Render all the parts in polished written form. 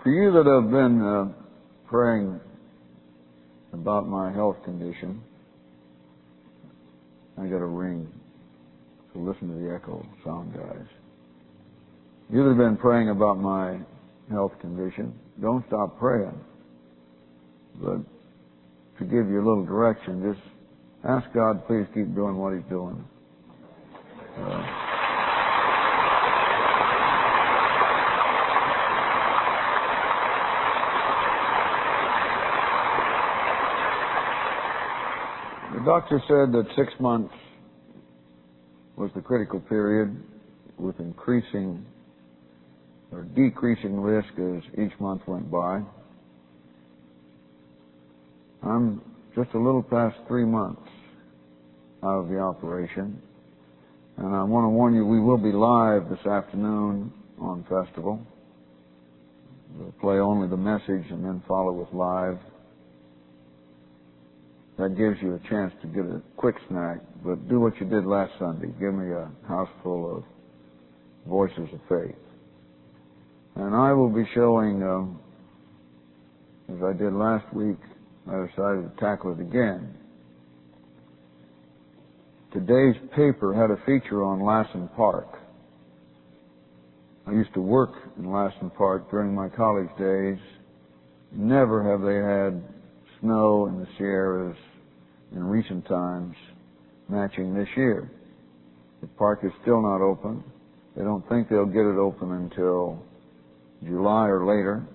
For you that have been praying about my health condition, I got a ring, so listen to the echo sound, guys. You that have been praying about my health condition, don't stop praying. But to give you a little direction, just ask God, please keep doing what He's doing. The doctor said that 6 months was the critical period, with increasing or decreasing risk as each month went by. I'm just a little past 3 months out of the operation, and I want to warn you, we will be live this afternoon on Festival. We'll play only the message and then follow with live. That gives you a chance to get a quick snack, but do what you did last Sunday. Give me a house full of voices of faith. And I will be showing, as I did last week, I decided to tackle it again. Today's paper had a feature on Lassen Park. I used to work in Lassen Park during my college days. Never have they had snow in the Sierras in recent times matching this year. The park is still not open. They don't think they'll get it open until July or later.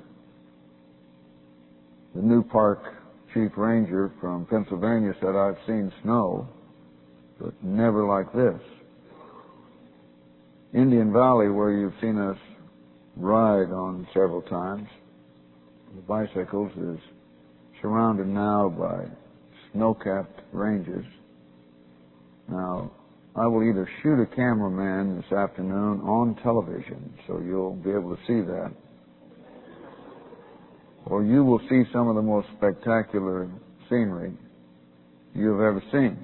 The new park chief ranger from Pennsylvania said, I've seen snow, but never like this. Indian Valley, where you've seen us ride on several times, the bicycles, is surrounded now by snow-capped ranges. Now, I will either shoot a cameraman this afternoon on television, so you'll be able to see that, or you will see some of the most spectacular scenery you have ever seen.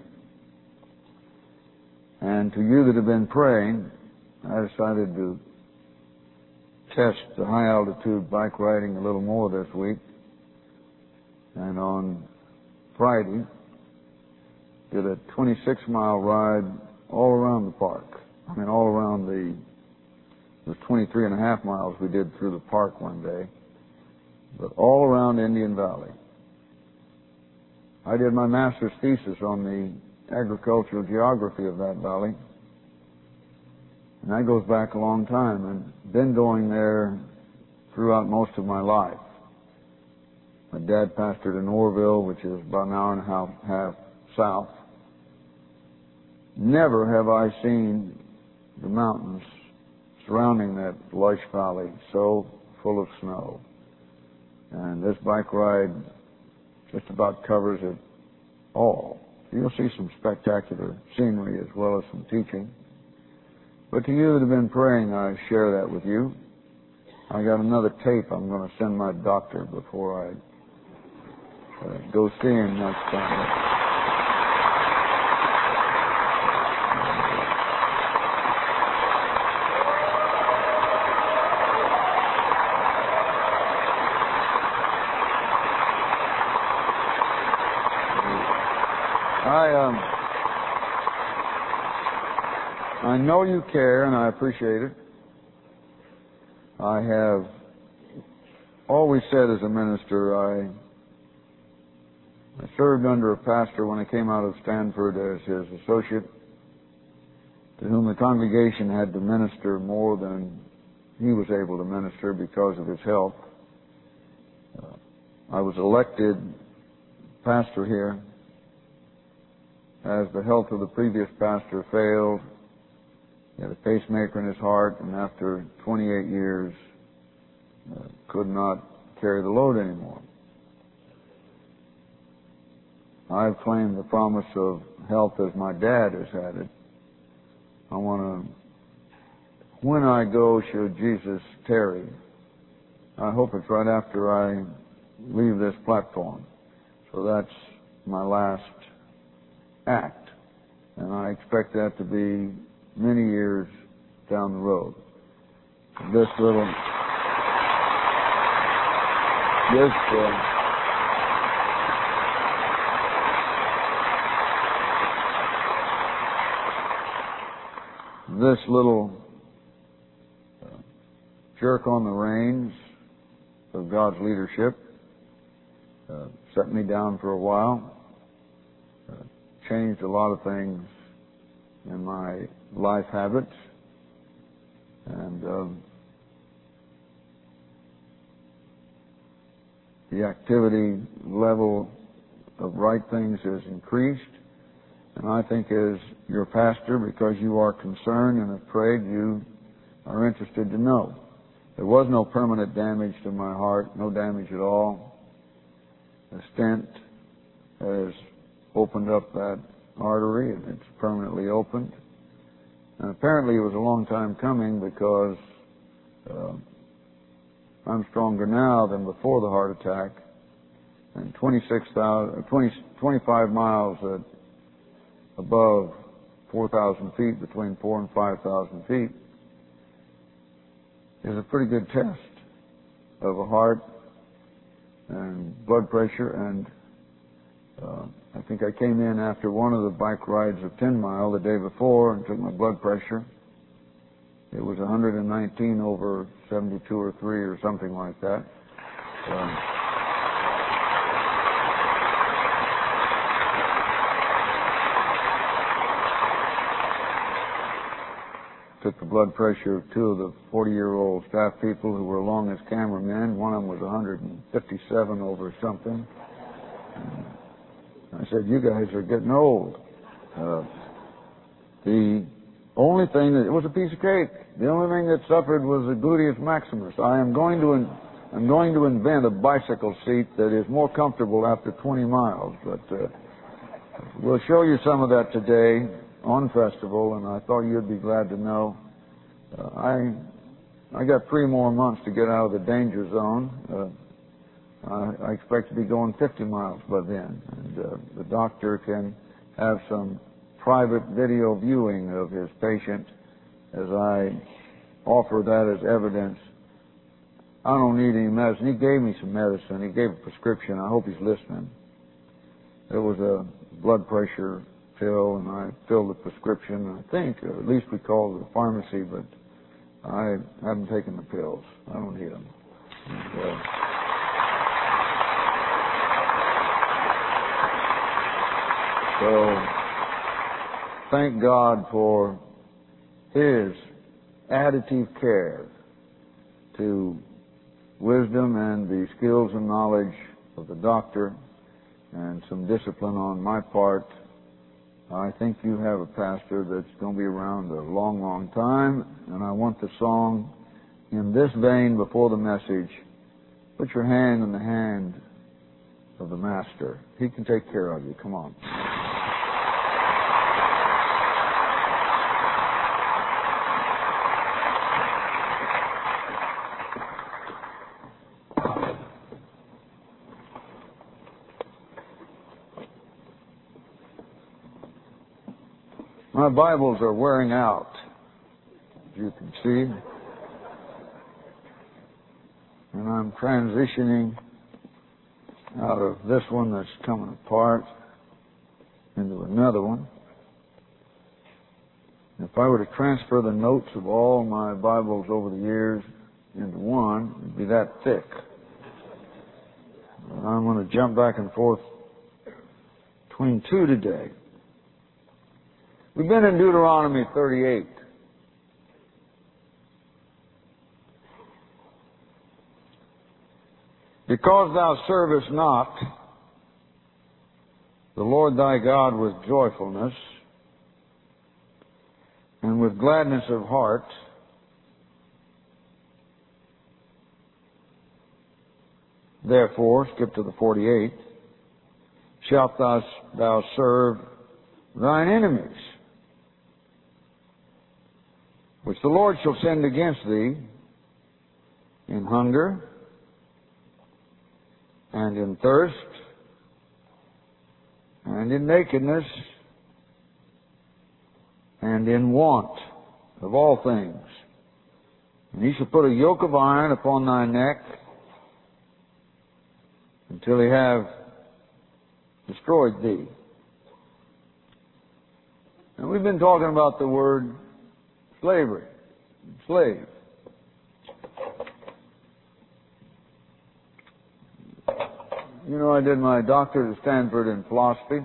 And to you that have been praying, I decided to test the high-altitude bike riding a little more this week. And on Friday, did a 26-mile ride all around the park. I mean, all around it was 23 and a half miles we did through the park one day, but all around Indian Valley. I did my master's thesis on the agricultural geography of that valley, and that goes back a long time, and been going there throughout most of my life. My dad pastored in Orville, which is about an hour and a half south. Never have I seen the mountains surrounding that lush valley so full of snow. And this bike ride just about covers it all. You'll see some spectacular scenery as well as some teaching. But to you that have been praying, I share that with you. I got another tape I'm going to send my doctor before I go see him next time. I know you care, and I appreciate it. I have always said as a minister, I served under a pastor when I came out of Stanford as his associate, to whom the congregation had to minister more than he was able to minister because of his health. I was elected pastor here as the health of the previous pastor failed. He had a pacemaker in his heart, and after 28 years, could not carry the load anymore. I've claimed the promise of health as my dad has had it. I want to, when I go, should Jesus tarry, I hope it's right after I leave this platform. So that's my last act, and I expect that to be many years down the road. This little This little jerk on the reins of God's leadership set me down for a while, changed a lot of things in my life habits, and the activity level of right things has increased. And I think as your pastor, because you are concerned and have prayed, you are interested to know. There was no permanent damage to my heart, no damage at all. The stent has opened up that artery, and it's permanently opened. And apparently it was a long time coming, because I'm stronger now than before the heart attack. And 25 miles above 4,000 feet, between 4,000 and 5,000 feet, is a pretty good test of a heart and blood pressure. And I think I came in after one of the bike rides of 10 Mile the day before and took my blood pressure. It was 119 over 72 or 3 or something like that. Took the blood pressure of 2 of the 40-year-old staff people who were along as cameramen. One of them was 157 over something. And I said, "You guys are getting old." The only thing it was a piece of cake. The only thing that suffered was the gluteus maximus. I'm going to invent a bicycle seat that is more comfortable after 20 miles. But we'll show you some of that today on festival, and I thought you'd be glad to know. I got 3 more months to get out of the danger zone. I expect to be going 50 miles by then, and the doctor can have some private video viewing of his patient as I offer that as evidence. I don't need any medicine. He gave me some medicine. He gave a prescription. I hope he's listening. It was a blood pressure pill, and I filled the prescription. I think, or at least we called the pharmacy, but I haven't taken the pills. I don't need them. And, so, thank God for His additive care to wisdom and the skills and knowledge of the doctor, and some discipline on my part. I think you have a pastor that's going to be around a long, long time, and I want the song in this vein before the message. Put your hand in the hand of the Master. He can take care of you. Come on. My Bibles are wearing out, as you can see, and I'm transitioning out of this one that's coming apart into another one. If I were to transfer the notes of all my Bibles over the years into one, it'd be that thick. And I'm going to jump back and forth between 2 today. We've been in Deuteronomy 38. Because thou servest not the Lord thy God with joyfulness and with gladness of heart, therefore, skip to the 48, shalt thou serve thine enemies, which the Lord shall send against thee in hunger and in thirst and in nakedness and in want of all things. And he shall put a yoke of iron upon thy neck until he have destroyed thee. And we've been talking about the word slavery, slave. You know, I did my doctorate at Stanford in philosophy.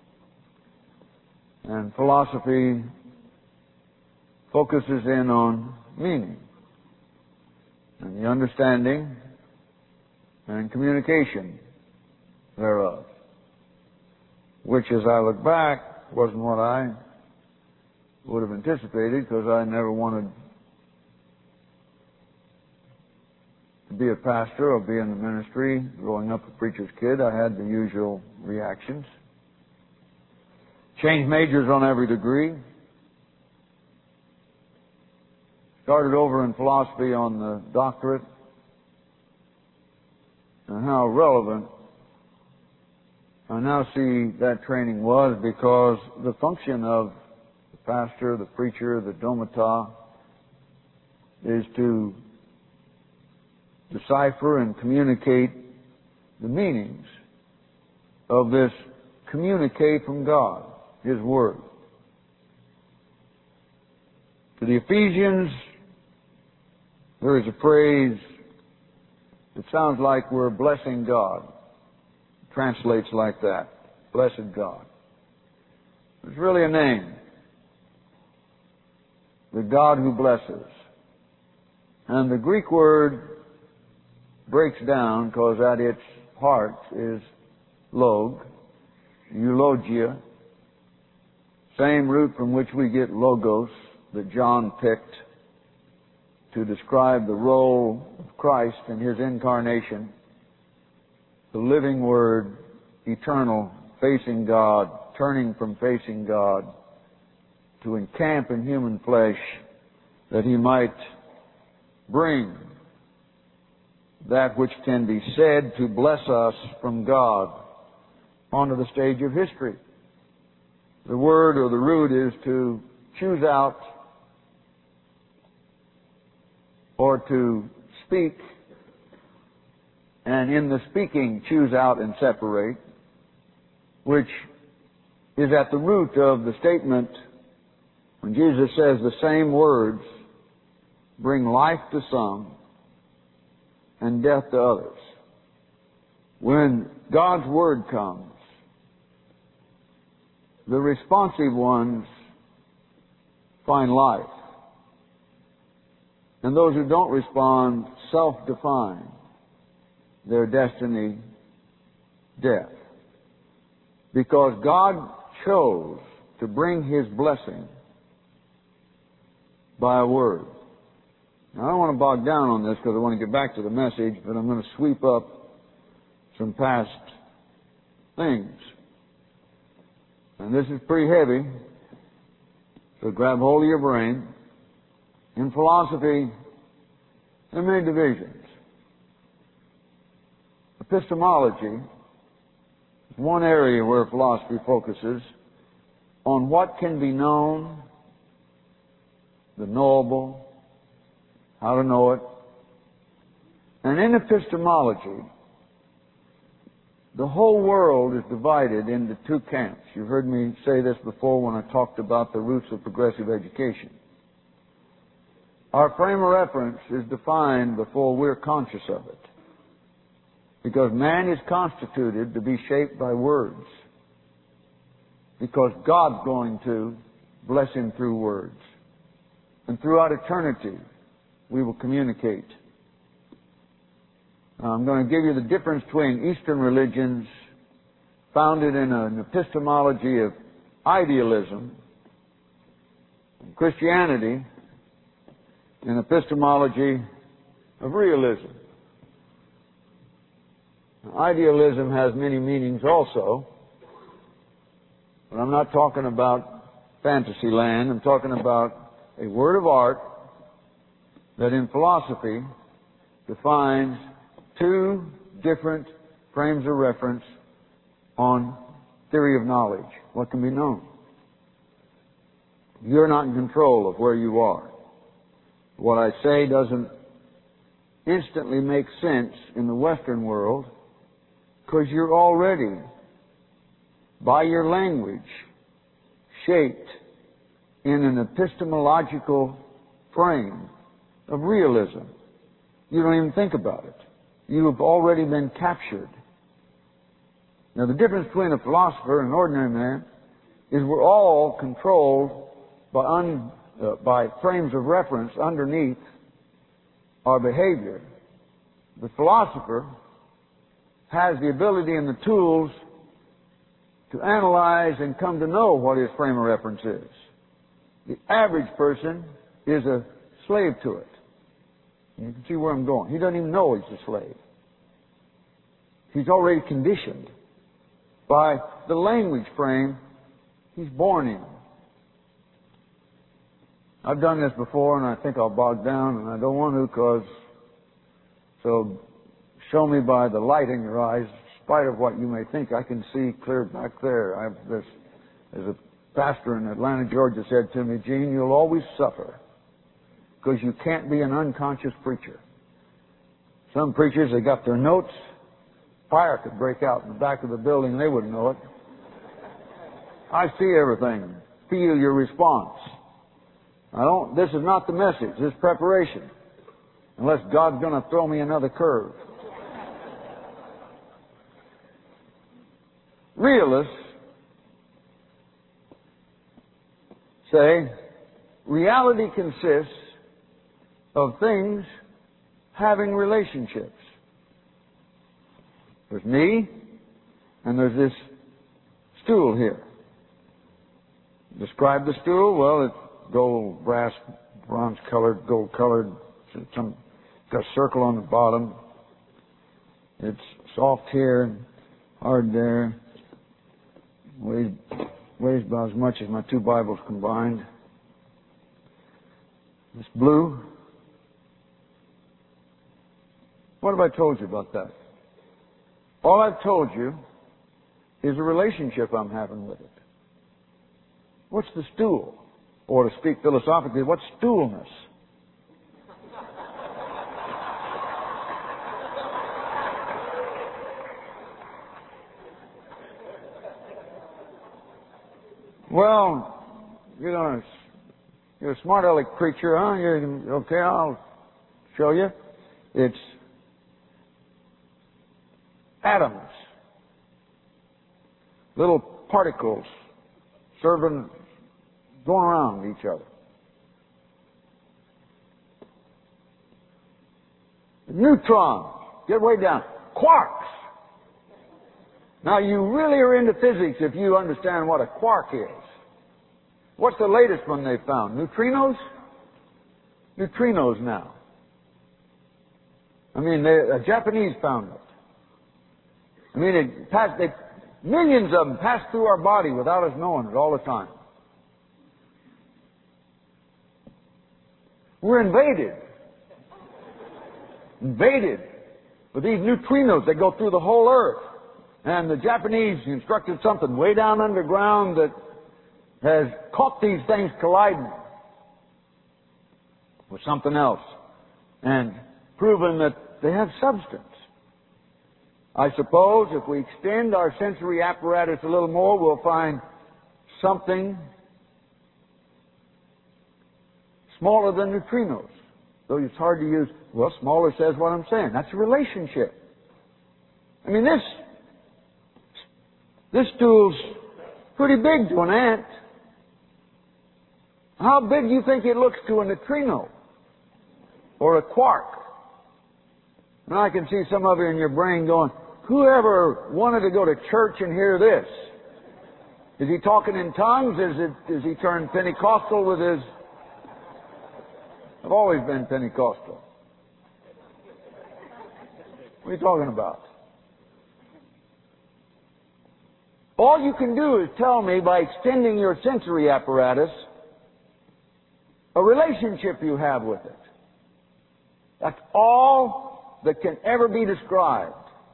And philosophy focuses in on meaning and the understanding and communication thereof, which, as I look back, wasn't what I would have anticipated, because I never wanted to be a pastor or be in the ministry. Growing up a preacher's kid, I had the usual reactions. Changed majors on every degree. Started over in philosophy on the doctorate. And how relevant I now see that training was, because the function of the pastor, the preacher, the domata is to decipher and communicate the meanings of this communique from God, His Word. To the Ephesians, there is a phrase that sounds like we're blessing God. It translates like that. Blessed God. It's really a name. The God who blesses. And the Greek word breaks down, because at its heart is log, eulogia, same root from which we get logos that John picked to describe the role of Christ in His incarnation, the living Word, eternal, facing God, turning from facing God, to encamp in human flesh that He might bring that which can be said to bless us from God onto the stage of history. The word or the root is to choose out or to speak, and in the speaking choose out and separate, which is at the root of the statement when Jesus says the same words bring life to some and death to others. When God's Word comes, the responsive ones find life. And those who don't respond self-define their destiny, death. Because God chose to bring His blessing by a word. Now, I don't want to bog down on this, because I want to get back to the message, but I'm going to sweep up some past things. And this is pretty heavy, so grab hold of your brain. In philosophy, there are many divisions. Epistemology is one area where philosophy focuses on what can be known, the knowable, how to know it. And in epistemology, the whole world is divided into two camps. You've heard me say this before when I talked about the roots of progressive education. Our frame of reference is defined before we're conscious of it. Because man is constituted to be shaped by words. Because God's going to bless him through words. And throughout eternity, we will communicate. I'm going to give you the difference between Eastern religions founded in an epistemology of idealism and Christianity in epistemology of realism. Idealism has many meanings also, but I'm not talking about fantasy land. I'm talking about a word of art that in philosophy defines two different frames of reference on theory of knowledge, what can be known. You're not in control of where you are. What I say doesn't instantly make sense in the Western world Because you're already, by your language, shaped in an epistemological frame of realism. You don't even think about it. You have already been captured. Now, the difference between a philosopher and an ordinary man is we're all controlled by frames of reference underneath our behavior. The philosopher has the ability and the tools to analyze and come to know what his frame of reference is. The average person is a slave to it. You can see where I'm going. He doesn't even know he's a slave. He's already conditioned by the language frame he's born in. I've done this before, and I think I'll bog down, and I don't want to, so show me by the light in your eyes, in spite of what you may think, I can see clear back there. As a pastor in Atlanta, Georgia said to me, Gene, you'll always suffer because you can't be an unconscious preacher. Some preachers, they got their notes. Fire could break out in the back of the building and they wouldn't know it. I see everything. Feel your response. This is not the message. This is preparation. Unless God's going to throw me another curve. Realists say reality consists of things having relationships. There's me, and there's this stool here. Describe the stool. Well, it's gold, brass, bronze-colored, gold-colored. Got a circle on the bottom. It's soft here and hard there. Weighs about as much as my two Bibles combined. It's blue. What have I told you about that? All I've told you is a relationship I'm having with it. What's the stool? Or to speak philosophically, what's stoolness? Well, you're a smart aleck preacher, huh? Okay, I'll show you. It's atoms, little particles going around each other. Neutrons, get way down. Quarks. Now, you really are into physics if you understand what a quark is. What's the latest one they found? Neutrinos? Neutrinos now. I mean, the Japanese found it. I mean, millions of them pass through our body without us knowing it all the time. We're invaded with these neutrinos that go through the whole earth. And the Japanese constructed something way down underground that has caught these things colliding with something else and proven that they have substance. I suppose if we extend our sensory apparatus a little more, we'll find something smaller than neutrinos. Though it's hard to use, well, smaller says what I'm saying. That's a relationship. I mean, this stool's pretty big to an ant. How big do you think it looks to a neutrino or a quark? And I can see some of you in your brain going, whoever wanted to go to church and hear this? Is he talking in tongues? Is he turned Pentecostal with his... I've always been Pentecostal. What are you talking about? All you can do is tell me by extending your sensory apparatus a relationship you have with it. That's all that can ever be described.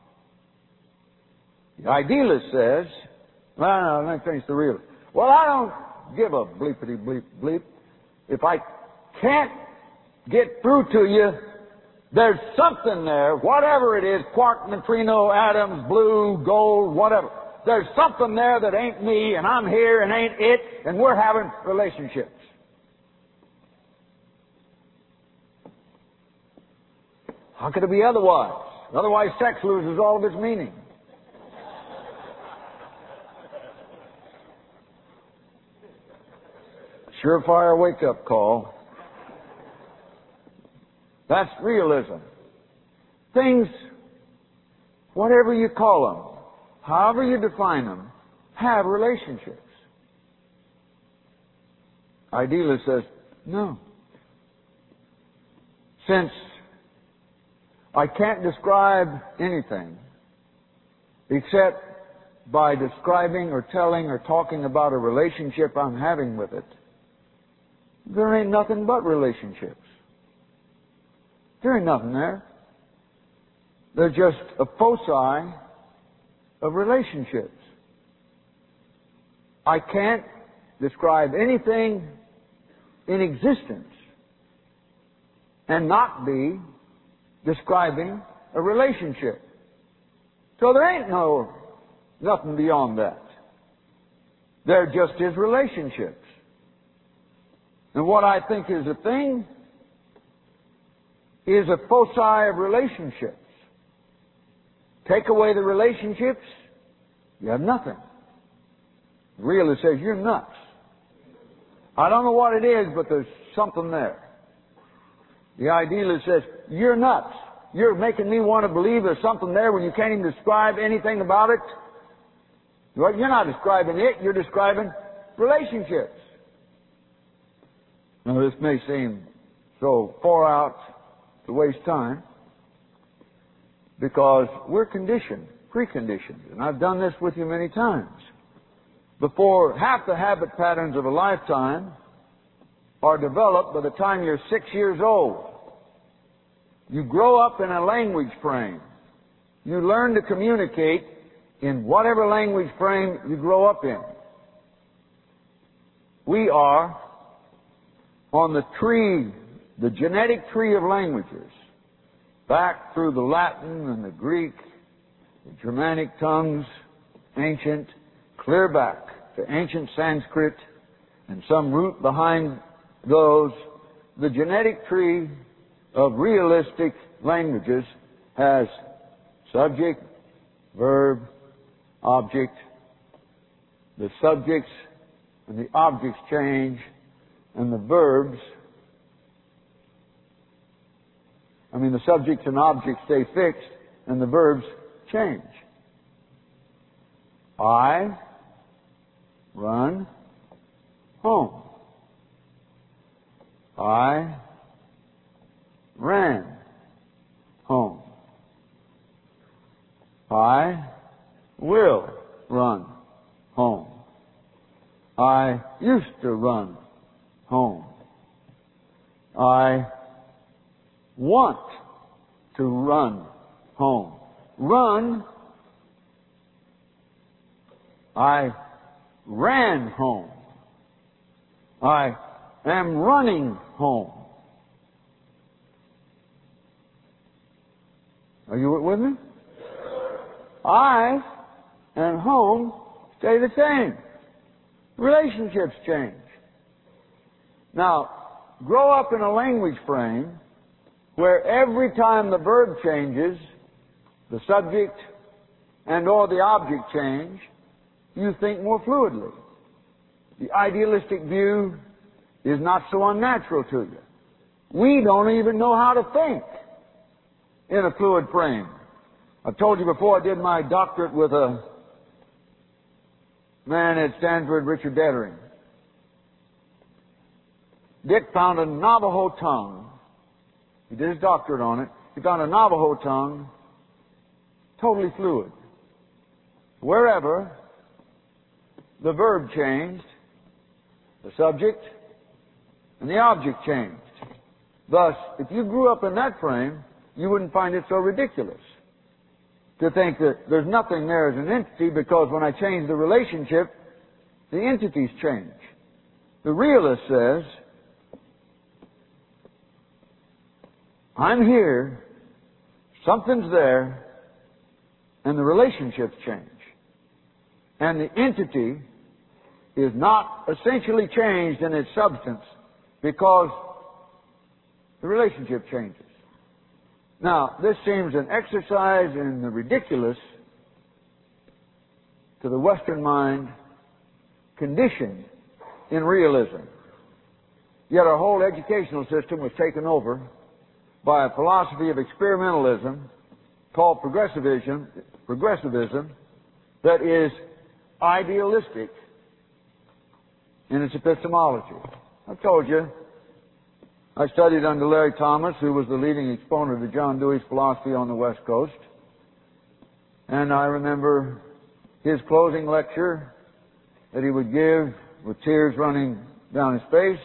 The idealist says, no, let me finish the realist. Well, I don't give a bleepity bleep bleep. If I can't get through to you There's something there, whatever it is, quark, neutrino, atoms, blue, gold, whatever. There's something there that ain't me, and I'm here, and ain't it, and we're having relationships. How could it be otherwise? Otherwise, sex loses all of its meaning. Surefire wake-up call. That's realism. Things, whatever you call them, however you define them, have relationships. Idealist says, no. Since I can't describe anything except by describing or telling or talking about a relationship I'm having with it, there ain't nothing but relationships. There ain't nothing there. They're just a foci of relationships. I can't describe anything in existence and not be describing a relationship. So there ain't nothing beyond that. There just is relationships. And what I think is a thing is a foci of relationships. Take away the relationships, you have nothing. The realist says, you're nuts. I don't know what it is, but there's something there. The idealist says, you're nuts. You're making me want to believe there's something there when you can't even describe anything about it. Well, you're not describing it, you're describing relationships. Now, this may seem so far out to waste time because we're conditioned, preconditioned, and I've done this with you many times. Before half the habit patterns of a lifetime are developed by the time you're 6 years old. You grow up in a language frame. You learn to communicate in whatever language frame you grow up in. We are on the tree, the genetic tree of languages, back through the Latin and the Greek, the Germanic tongues, ancient, clear back to ancient Sanskrit, and some root behind those. The genetic tree of realistic languages has subject, verb, object. The subjects and the objects change, and the verbs, the subjects and objects stay fixed, and the verbs change. I run home. I ran home. I will run home. I used to run home. I want to run home. Run. I ran home. I am running home. Are you with me? I and home stay the same. Relationships change. Now, grow up in a language frame where every time the verb changes, the subject and or the object change, you think more fluidly. The idealistic view is not so unnatural to you. We don't even know how to think in a fluid frame. I've told you before, I did my doctorate with a man at Stanford, Richard Dettering. Dick found a Navajo tongue. He did his doctorate on it. He found a Navajo tongue totally fluid. Wherever the verb changed, the subject and the object changed. Thus, if you grew up in that frame, you wouldn't find it so ridiculous to think that there's nothing there as an entity, because when I change the relationship, the entities change. The realist says, I'm here Something's there, and the relationships change. And the entity is not essentially changed in its substance because the relationship changes. Now, this seems an exercise in the ridiculous to the Western mind, conditioned in realism. Yet our whole educational system was taken over by a philosophy of experimentalism called progressivism that is idealistic in its epistemology. I told you, I studied under Larry Thomas, who was the leading exponent of John Dewey's philosophy on the West Coast. And I remember his closing lecture that he would give with tears running down his face,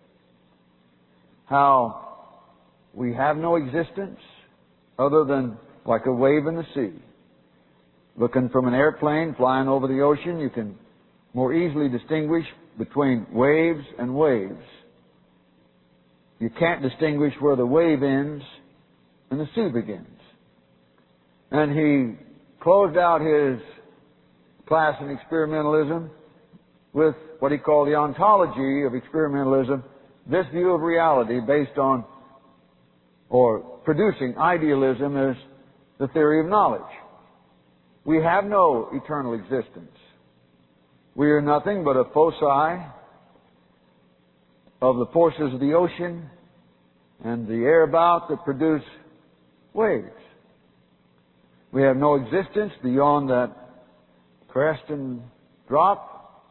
how we have no existence other than like a wave in the sea. Looking from an airplane flying over the ocean, you can more easily distinguish between waves and waves. You can't distinguish where the wave ends and the sea begins. And he closed out his class in experimentalism with what he called the ontology of experimentalism, this view of reality based on or producing idealism as the theory of knowledge. We have no eternal existence. We are nothing but a foci of the forces of the ocean and the air about that produce waves. We have no existence beyond that crest and drop.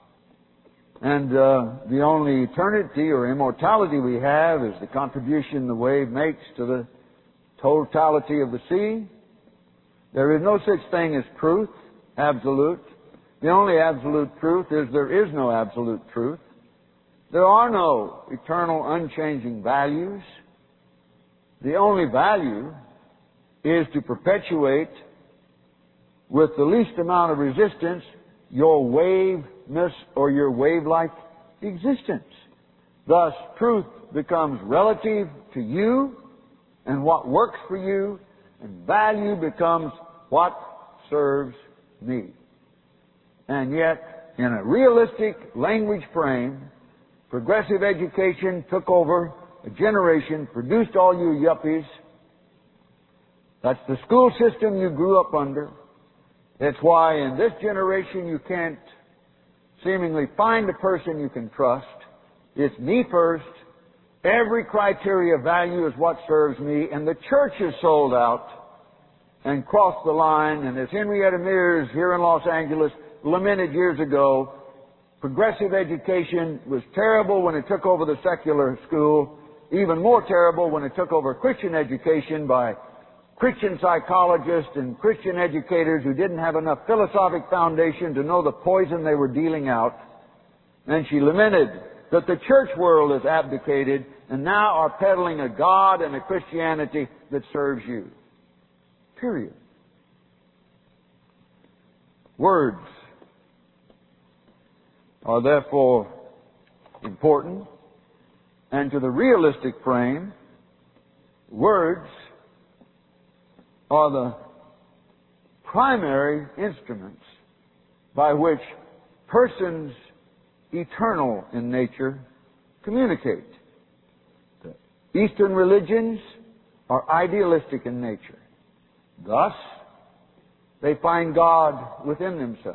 And the only eternity or immortality we have is the contribution the wave makes to the totality of the sea. There is no such thing as truth, absolute. The only absolute truth is there is no absolute truth. There are no eternal, unchanging values. The only value is to perpetuate with the least amount of resistance your waveness or your wave-like existence. Thus, truth becomes relative to you and what works for you, and value becomes what serves me. And yet, in a realistic language frame, progressive education took over a generation, produced all you yuppies. That's the school system you grew up under. It's why in this generation you can't seemingly find a person you can trust. It's me first. Every criteria of value is what serves me, and the church is sold out and crossed the line. And as Henrietta Mears here in Los Angeles lamented years ago, progressive education was terrible when it took over the secular school, even more terrible when it took over Christian education by Christian psychologists and Christian educators who didn't have enough philosophic foundation to know the poison they were dealing out. And she lamented that the church world has abdicated and now are peddling a God and a Christianity that serves you. Period. Words are therefore important, and to the realistic frame, words are the primary instruments by which persons eternal in nature communicate. The Eastern religions are idealistic in nature. Thus, they find God within themselves.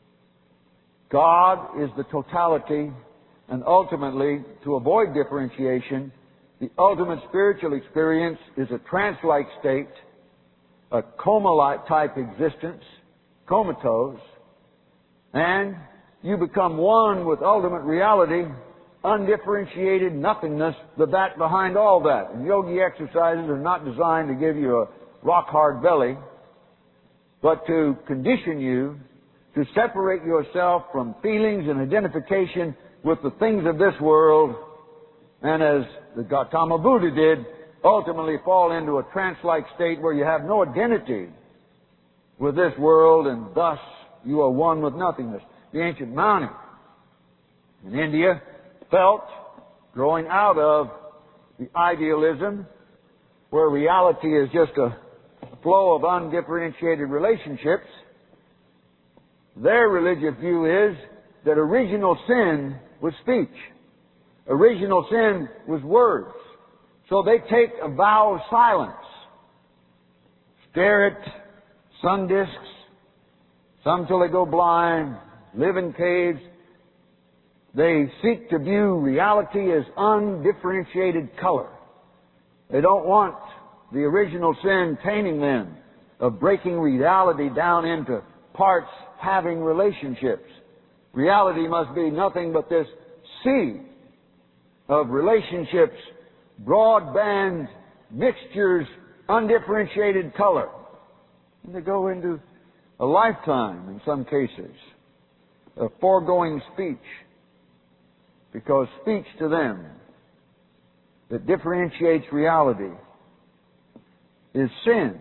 God is the totality, and ultimately, to avoid differentiation, the ultimate spiritual experience is a trance-like state, a coma-like type existence, comatose, and you become one with ultimate reality, undifferentiated nothingness, the that behind all that. And yogi exercises are not designed to give you a rock-hard belly, but to condition you to separate yourself from feelings and identification with the things of this world, and as the Gautama Buddha did, ultimately fall into a trance-like state where you have no identity with this world, and thus you are one with nothingness. The ancient Mani in India felt, growing out of the idealism where reality is just a flow of undifferentiated relationships, their religious view is that original sin was speech. Original sin was words. So they take a vow of silence. Stare at sun discs, some till they go blind, live in caves. They seek to view reality as undifferentiated color. They don't want the original sin tainting them, of breaking reality down into parts having relationships. Reality must be nothing but this sea of relationships, broadband mixtures, undifferentiated color. And they go into a lifetime, in some cases, of foregoing speech, because speech to them that differentiates reality is sin.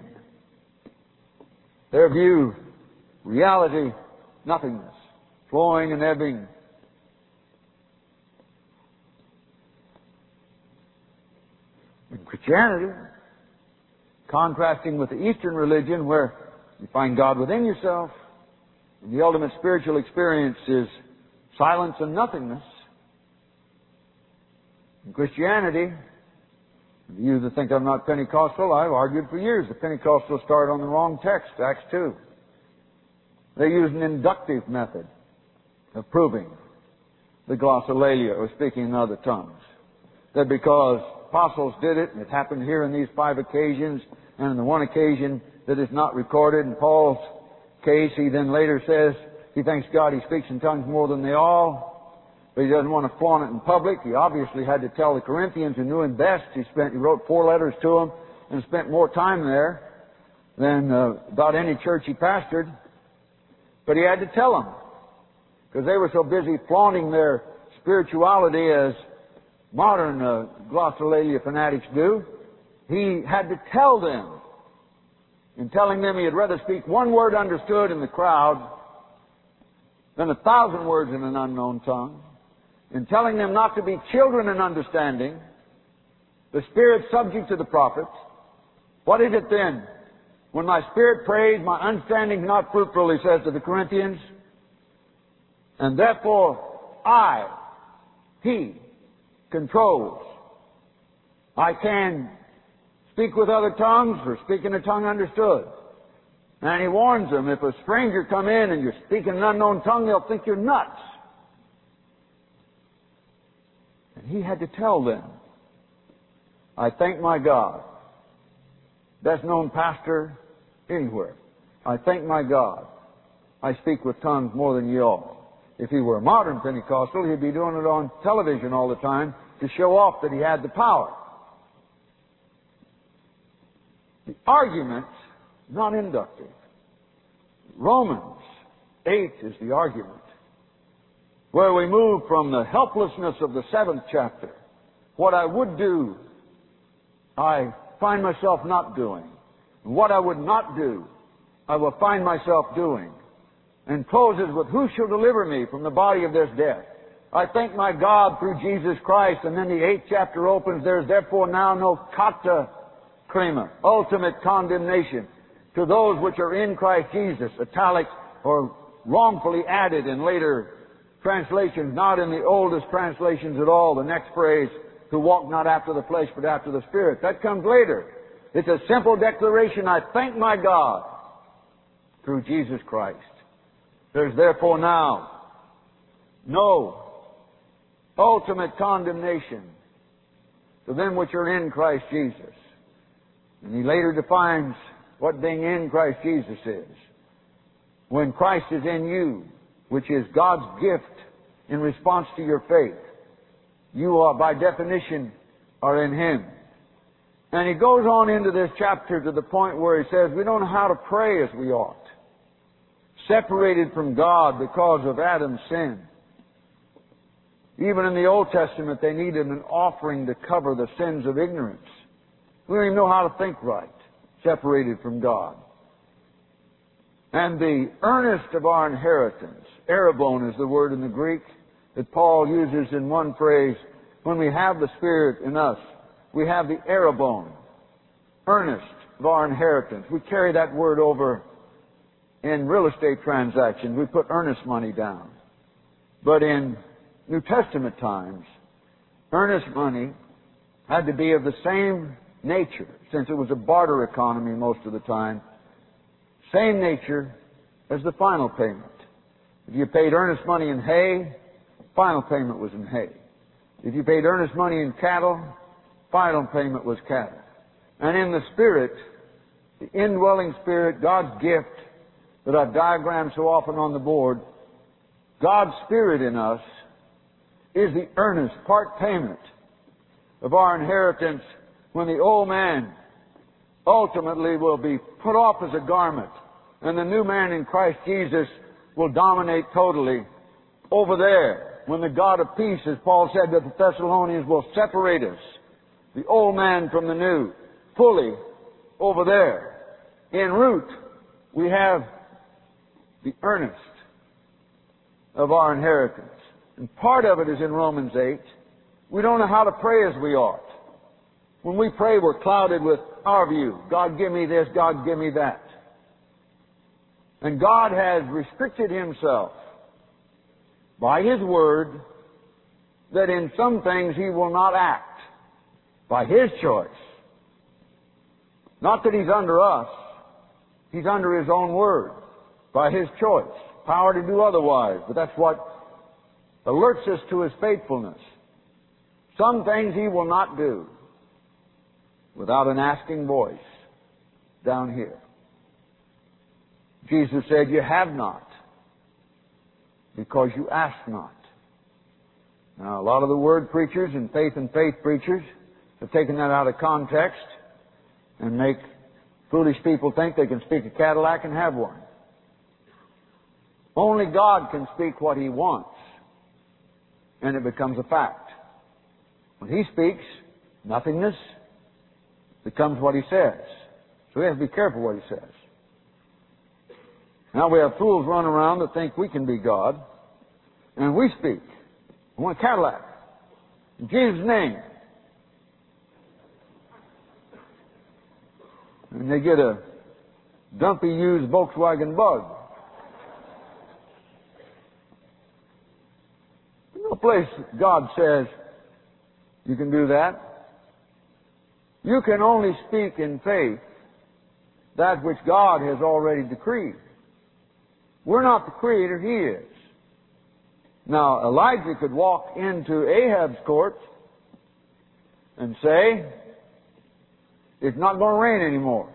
Their view, reality, nothingness, flowing and ebbing. In Christianity, contrasting with the Eastern religion where you find God within yourself, and the ultimate spiritual experience is silence and nothingness. In Christianity, you that think I'm not Pentecostal, I've argued for years the Pentecostals started on the wrong text, Acts 2. They use an inductive method of proving the glossolalia, or speaking in other tongues. That because apostles did it, and it happened here in these 5 occasions, and on the one occasion that is not recorded in Paul's case, he then later says he thanks God he speaks in tongues more than they all. But he doesn't want to flaunt it in public. He obviously had to tell the Corinthians who knew him best. He wrote 4 letters to them and spent more time there than about any church he pastored. But he had to tell them, because they were so busy flaunting their spirituality as modern glossolalia fanatics do. He had to tell them. In telling them he had rather speak one word understood in the crowd than 1,000 words in an unknown tongue. In telling them not to be children in understanding, the Spirit subject to the prophets. What is it then? When my spirit prays, my understanding is not fruitful, he says to the Corinthians. And therefore, he controls. I can speak with other tongues or speak in a tongue understood. And he warns them, if a stranger come in and you're speaking an unknown tongue, they'll think you're nuts. And he had to tell them, I thank my God, best known pastor anywhere. I thank my God, I speak with tongues more than ye all. If he were a modern Pentecostal, he'd be doing it on television all the time to show off that he had the power. The argument is not inductive. Romans 8 is the argument, where we move from the helplessness of the 7th chapter. What I would do, I find myself not doing. And what I would not do, I will find myself doing. And closes with, who shall deliver me from the body of this death? I thank my God through Jesus Christ. And then the 8th chapter opens, there is therefore now no kata krima, ultimate condemnation, to those which are in Christ Jesus, italics or wrongfully added in later translations, not in the oldest translations at all. The next phrase, who walk not after the flesh but after the Spirit. That comes later. It's a simple declaration, I thank my God through Jesus Christ. There's therefore now no ultimate condemnation to them which are in Christ Jesus. And he later defines what being in Christ Jesus is. When Christ is in you, which is God's gift in response to your faith, you are, by definition, are in Him. And he goes on into this chapter to the point where he says, we don't know how to pray as we ought. Separated from God because of Adam's sin. Even in the Old Testament, they needed an offering to cover the sins of ignorance. We don't even know how to think right, separated from God. And the earnest of our inheritance, arabon is the word in the Greek that Paul uses in one phrase. When we have the Spirit in us, we have the arabon, earnest, of our inheritance. We carry that word over in real estate transactions. We put earnest money down. But in New Testament times, earnest money had to be of the same nature, since it was a barter economy most of the time, same nature as the final payment. If you paid earnest money in hay, final payment was in hay. If you paid earnest money in cattle, final payment was cattle. And in the Spirit, the indwelling Spirit, God's gift that I've diagrammed so often on the board, God's Spirit in us is the earnest part payment of our inheritance when the old man ultimately will be put off as a garment and the new man in Christ Jesus will dominate totally over there. When the God of peace, as Paul said to the Thessalonians, will separate us, the old man from the new, fully over there. En route, we have the earnest of our inheritance. And part of it is in Romans 8. We don't know how to pray as we ought. When we pray, we're clouded with our view. God, give me this. God, give me that. And God has restricted Himself by His Word that in some things He will not act by His choice. Not that He's under us. He's under His own Word by His choice. Power to do otherwise. But that's what alerts us to His faithfulness. Some things He will not do without an asking voice down here. Jesus said, you have not because you ask not. Now, a lot of the word preachers and faith preachers have taken that out of context and make foolish people think they can speak a Cadillac and have one. Only God can speak what He wants, and it becomes a fact. When He speaks, nothingness becomes what He says. So we have to be careful what He says. Now we have fools running around that think we can be God, and we speak. We want a Cadillac. In Jesus' name. And they get a dumpy used Volkswagen Bug. No place God says you can do that. You can only speak in faith that which God has already decreed. We're not the Creator, He is. Now, Elijah could walk into Ahab's court and say, it's not going to rain anymore.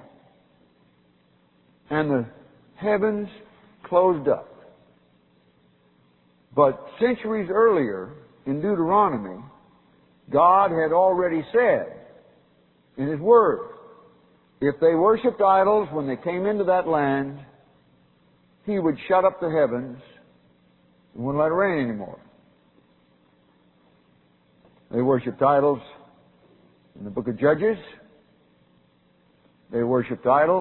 And the heavens closed up. But centuries earlier, in Deuteronomy, God had already said in His Word, if they worshipped idols when they came into that land, He would shut up the heavens and wouldn't let it rain anymore. They worshipped idols in the book of Judges. They worshipped idols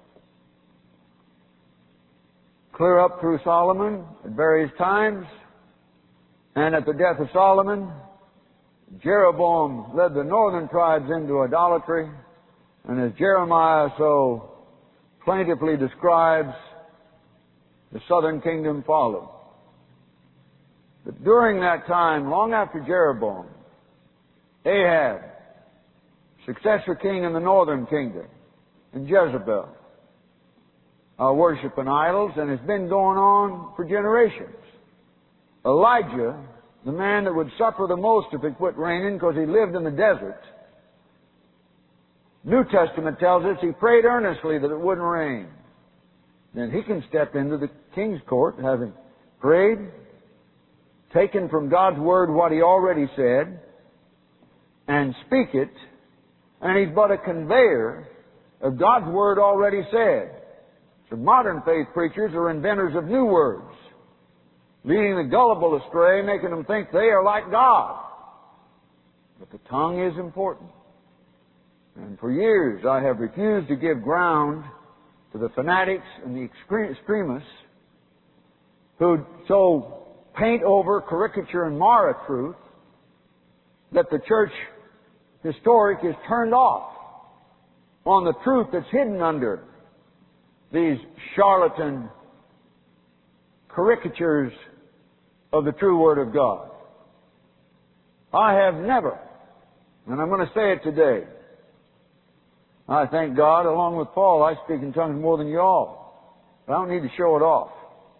clear up through Solomon at various times. And at the death of Solomon, Jeroboam led the northern tribes into idolatry. And as Jeremiah so plaintively describes, the southern kingdom followed. But during that time, long after Jeroboam, Ahab, successor king in the northern kingdom, and Jezebel are worshiping idols, and it's been going on for generations. Elijah, the man that would suffer the most if it quit raining because he lived in the desert, New Testament tells us he prayed earnestly that it wouldn't rain. Then he can step into the king's court, having prayed, taken from God's Word what He already said, and speak it, and he's but a conveyor of God's Word already said. So modern faith preachers are inventors of new words, leading the gullible astray, making them think they are like God. But the tongue is important. And for years I have refused to give ground to the fanatics and the extremists who so paint over, caricature, and mar a truth that the church historic is turned off on the truth that's hidden under these charlatan caricatures of the true Word of God. I have never, and I'm going to say it today, I thank God, along with Paul, I speak in tongues more than you all. But I don't need to show it off.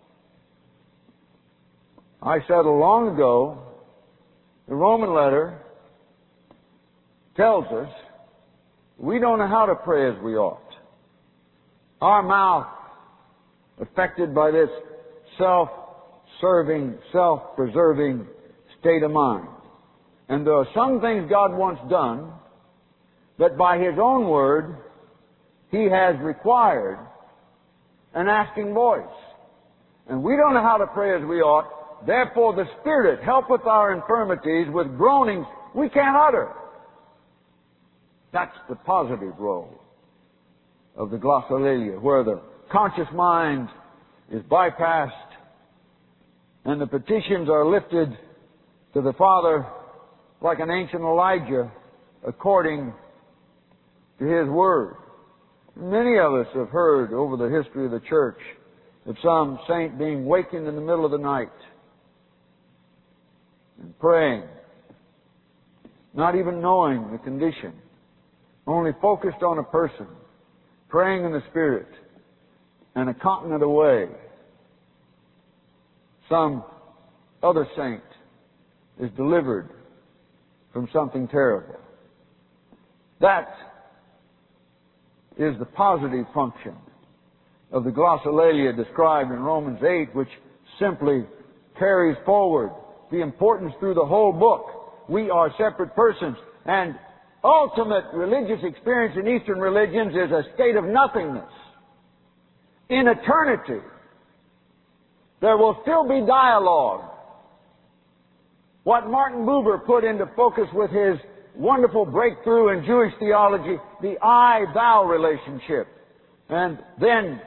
I said long ago, the Roman letter tells us we don't know how to pray as we ought. Our mouth, affected by this self-serving, self-preserving state of mind. And there are some things God wants done that by His own word He has required an asking voice. And we don't know how to pray as we ought. Therefore the Spirit helpeth our infirmities with groanings we can't utter. That's the positive role of the glossolalia, where the conscious mind is bypassed and the petitions are lifted to the Father like an ancient Elijah according to His Word. Many of us have heard over the history of the church of some saint being wakened in the middle of the night and praying, not even knowing the condition, only focused on a person, praying in the Spirit, and a continent away, some other saint is delivered from something terrible. That is the positive function of the glossolalia described in Romans 8, which simply carries forward the importance through the whole book. We are separate persons, and ultimate religious experience in Eastern religions is a state of nothingness. In eternity, there will still be dialogue. What Martin Buber put into focus with his wonderful breakthrough in Jewish theology, the I-thou relationship. And then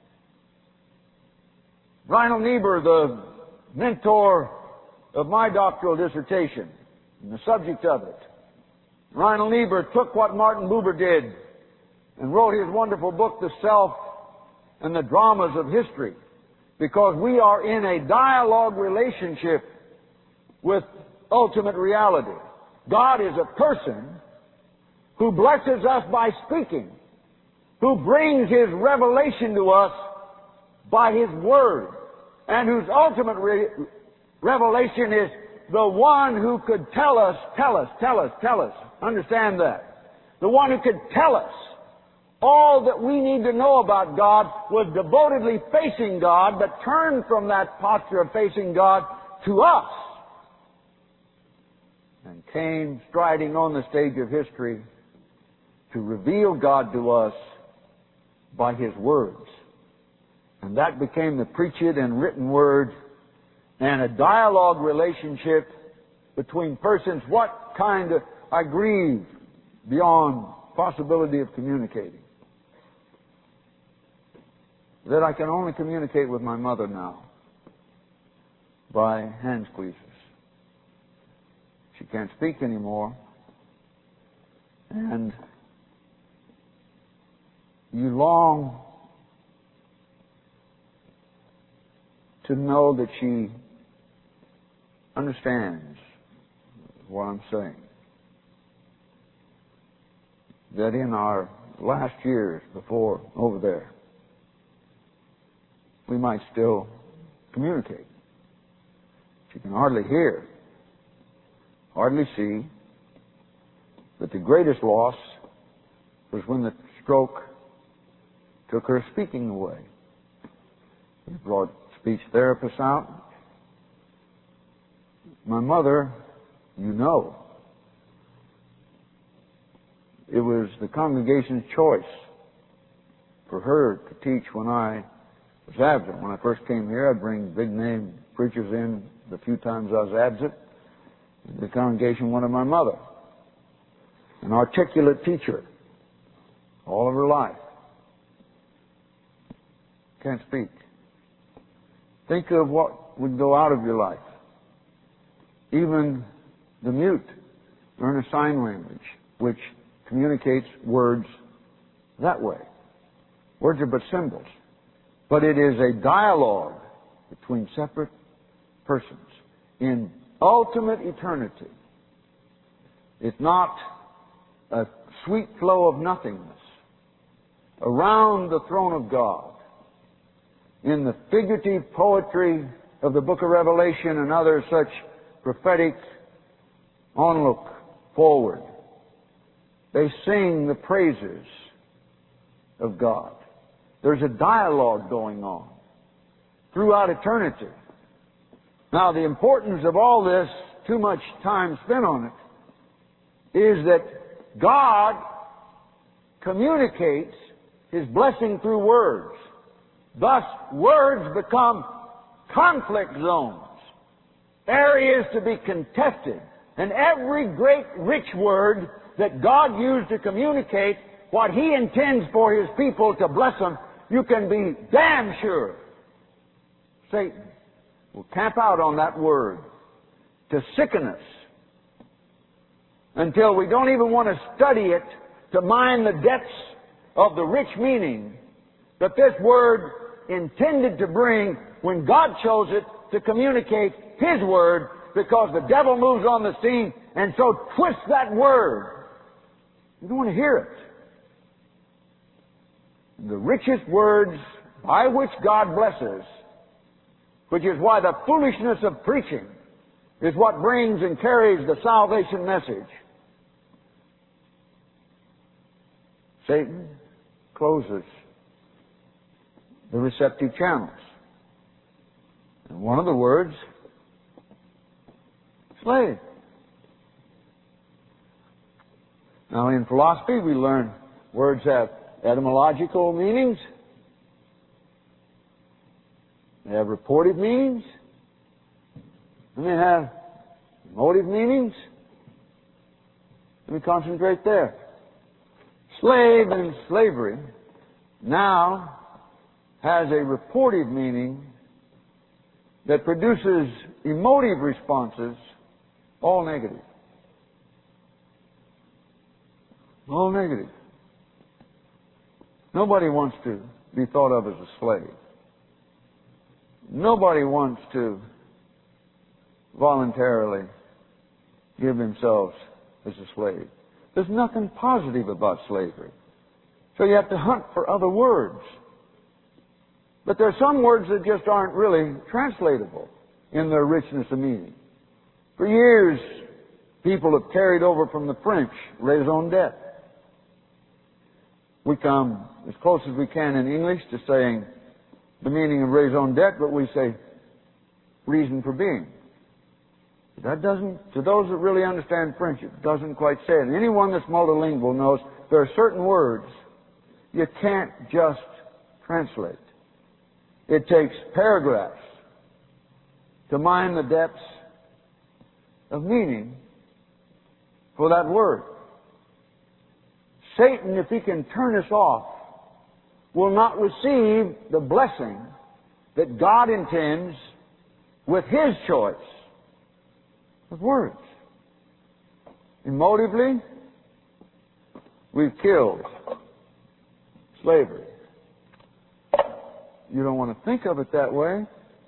Reinhold Niebuhr, the mentor of my doctoral dissertation, and the subject of it, Reinhold Niebuhr took what Martin Buber did and wrote his wonderful book, The Self and the Dramas of History, because we are in a dialogue relationship with ultimate reality. God is a person who blesses us by speaking, who brings His revelation to us by His Word, and whose ultimate revelation is the one who could tell us. Understand that. The one who could tell us all that we need to know about God was devotedly facing God, but turned from that posture of facing God to us and came striding on the stage of history to reveal God to us by His words. And that became the preached and written Word and a dialogue relationship between persons. What kind of, I grieve beyond possibility of communicating. That I can only communicate with my mother now by hand squeezes. She can't speak anymore. And you long to know that she understands what I'm saying. That in our last years before over there, we might still communicate. She can hardly hear, hardly see, but the greatest loss was when the stroke took her speaking away. We brought speech therapists out. My mother, you know, it was the congregation's choice for her to teach when I was absent. When I first came here, I'd bring big-name preachers in the few times I was absent. The congregation wanted my mother, an articulate teacher all of her life. Can't speak. Think of what would go out of your life. Even the mute learn a sign language which communicates words that way. Words are but symbols. But it is a dialogue between separate persons in ultimate eternity. It's not a sweet flow of nothingness around the throne of God. In the figurative poetry of the book of Revelation and other such prophetic onlook forward, they sing the praises of God. There's a dialogue going on throughout eternity. Now, the importance of all this, too much time spent on it, is that God communicates His blessing through words. Thus, words become conflict zones, areas to be contested. And every great rich word that God used to communicate what He intends for His people to bless them, you can be damn sure Satan will camp out on that word to sicken us until we don't even want to study it to mine the depths of the rich meaning that this word intended to bring when God chose it to communicate His word, because the devil moves on the scene and so twists that word. You don't want to hear it. The richest words by which God blesses, which is why the foolishness of preaching is what brings and carries the salvation message. Satan closes the receptive channels. And one of the words, slave. Now, in philosophy, we learn words have etymological meanings. They have reportive meanings. And they have emotive meanings. Let me concentrate there. Slave and slavery now has a reportive meaning that produces emotive responses, all negative. All negative. Nobody wants to be thought of as a slave. Nobody wants to voluntarily give themselves as a slave. There's nothing positive about slavery. So you have to hunt for other words. But there are some words that just aren't really translatable in their richness of meaning. For years, people have carried over from the French raison d'etre. We come as close as we can in English to saying the meaning of raison d'etre, but we say reason for being. That doesn't, to those that really understand French, it doesn't quite say it. Anyone that's multilingual knows there are certain words you can't just translate. It takes paragraphs to mine the depths of meaning for that word. Satan, if he can turn us off, will not receive the blessing that God intends with His choice of words. Emotively, we've killed slavery. You don't want to think of it that way.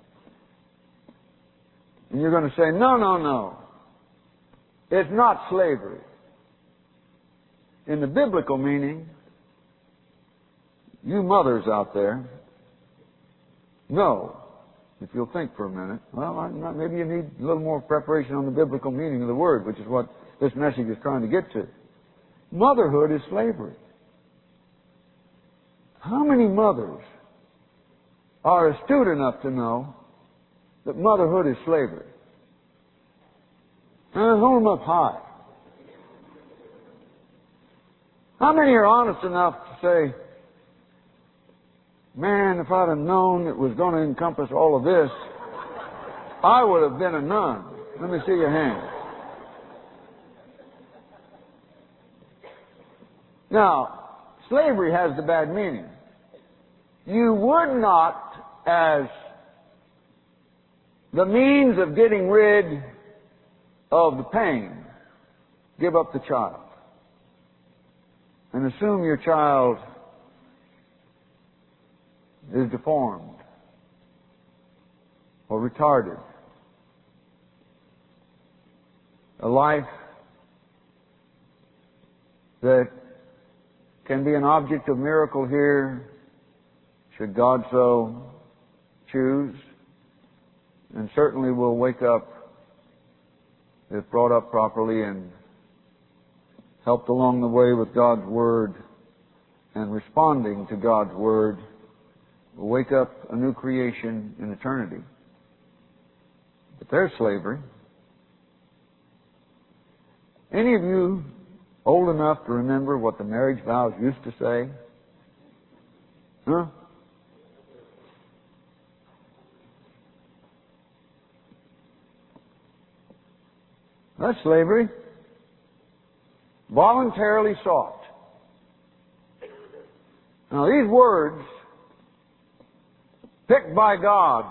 And you're going to say, no, no, no. It's not slavery. In the biblical meaning, you mothers out there know, if you'll think for a minute, well, maybe you need a little more preparation on the biblical meaning of the word, which is what this message is trying to get to. Motherhood is slavery. How many mothers are astute enough to know that motherhood is slavery? Hold them up high. How many are honest enough to say, man, if I'd have known it was going to encompass all of this, I would have been a nun. Let me see your hand. Now, slavery has the bad meaning. You would not, as the means of getting rid of the pain, give up the child and assume your child is deformed or retarded. A life that can be an object of miracle here, should God so choose, and certainly will wake up, if brought up properly and helped along the way with God's Word and responding to God's Word, will wake up a new creation in eternity. But there's slavery. Any of you old enough to remember what the marriage vows used to say? Huh? That's slavery. Voluntarily sought. Now these words, picked by God,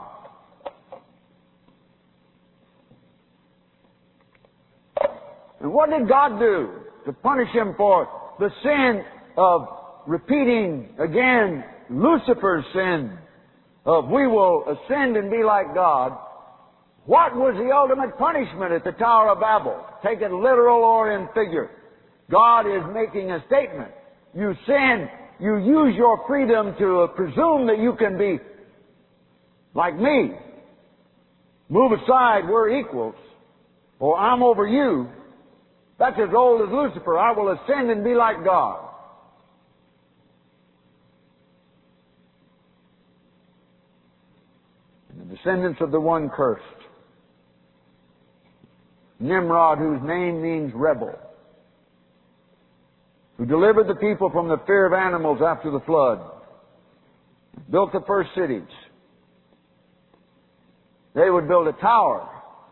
and what did God do to punish him for the sin of repeating again Lucifer's sin of we will ascend and be like God? What was the ultimate punishment at the Tower of Babel? Take it literal or in figure. God is making a statement. You sin, you use your freedom to presume that you can be like me. Move aside, we're equals. Or I'm over you. That's as old as Lucifer. I will ascend and be like God. And the descendants of the one cursed. Nimrod, whose name means rebel, who delivered the people from the fear of animals after the flood, built the first cities. They would build a tower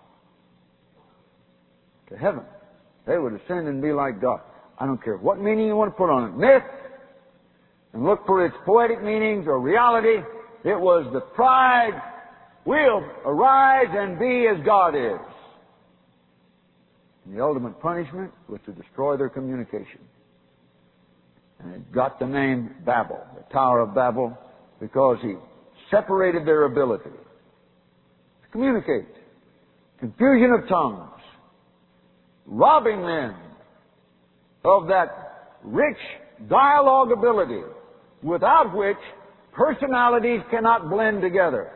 to heaven. They would ascend and be like God. I don't care what meaning you want to put on it. Myth, and look for its poetic meanings or reality. It was the pride, we'll arise and be as God is. And the ultimate punishment was to destroy their communication. And it got the name Babel, the Tower of Babel, because he separated their ability to communicate. Confusion of tongues. Robbing them of that rich dialogue ability without which personalities cannot blend together.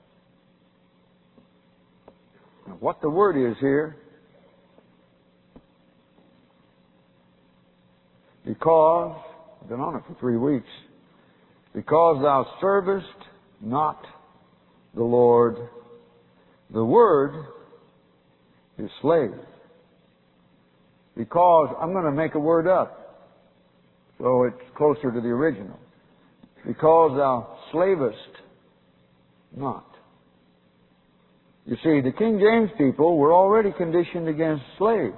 Now, what the word is here, because, I've been on it for 3 weeks, because thou servest not the Lord, the word is slave. Because I'm going to make a word up, so it's closer to the original. Because thou slavest not. You see, the King James people were already conditioned against slave.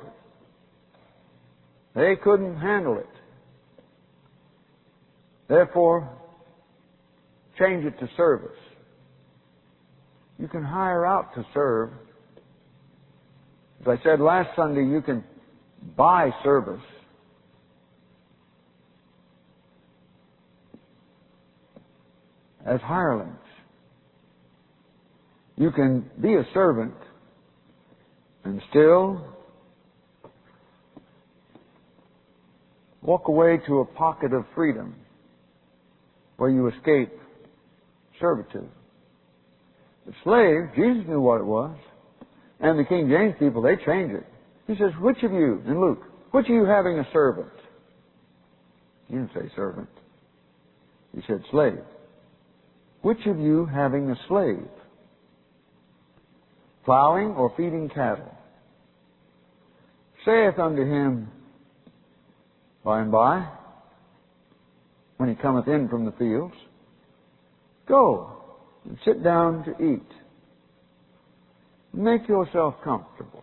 They couldn't handle it. Therefore, change it to service. You can hire out to serve. As I said last Sunday, you can buy service. As hirelings. You can be a servant and still walk away to a pocket of freedom where you escape servitude. The slave, Jesus knew what it was. And the King James people, they changed it. He says, which of you, in Luke, which of you having a servant? He didn't say servant. He said slave. Which of you having a slave, plowing or feeding cattle, saith unto him by and by, when he cometh in from the fields, go and sit down to eat. Make yourself comfortable.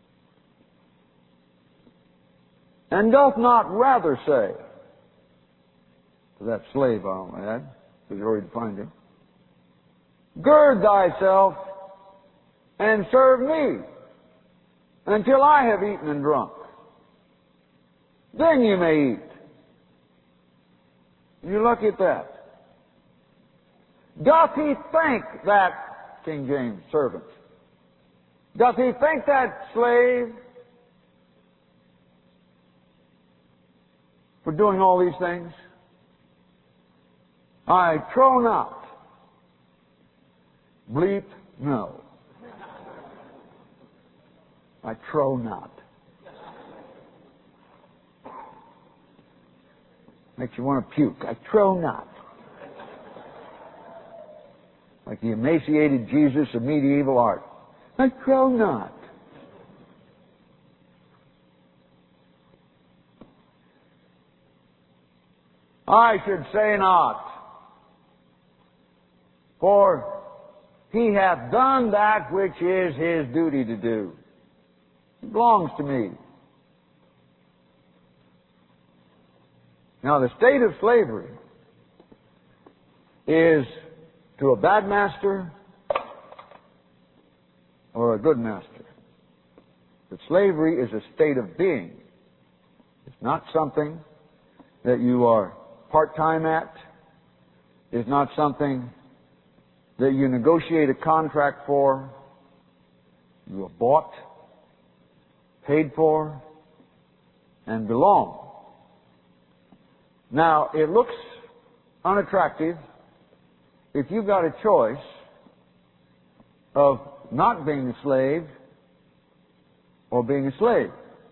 And doth not rather say, to that slave I'll add, because you already defined him, gird thyself and serve me until I have eaten and drunk. Then you may eat. You're lucky at that. Doth he think that, King James, servant? Doth he think that slave for doing all these things? I trow not. Bleep, no. I trow not. Makes you want to puke. I trow not. Like the emaciated Jesus of medieval art. I trow not. I should say not. For he hath done that which is his duty to do. It belongs to me. Now, the state of slavery is to a bad master or a good master. But slavery is a state of being. It's not something that you are part-time at. It's not something that you negotiate a contract for. You are bought, paid for, and belong. Now, it looks unattractive if you've got a choice of not being a slave or being a slave.